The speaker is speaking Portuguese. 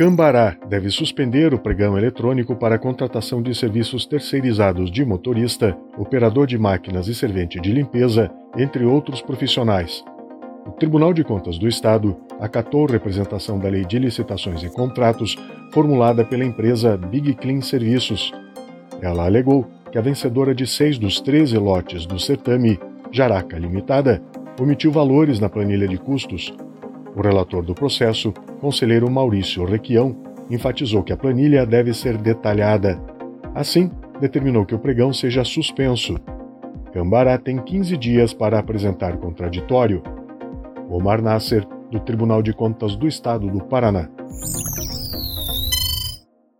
Cambará deve suspender o pregão eletrônico para a contratação de serviços terceirizados de motorista, operador de máquinas e servente de limpeza, entre outros profissionais. O Tribunal de Contas do Estado acatou representação da Lei de Licitações e Contratos formulada pela empresa Big Clean Serviços. Ela alegou que a vencedora de 6 dos 13 lotes do certame, Jaraca Limitada, omitiu valores na planilha de custos. O relator do processo, conselheiro Maurício Requião, enfatizou que a planilha deve ser detalhada. Assim, determinou que o pregão seja suspenso. Cambará tem 15 dias para apresentar contraditório. Omar Nasser, do Tribunal de Contas do Estado do Paraná.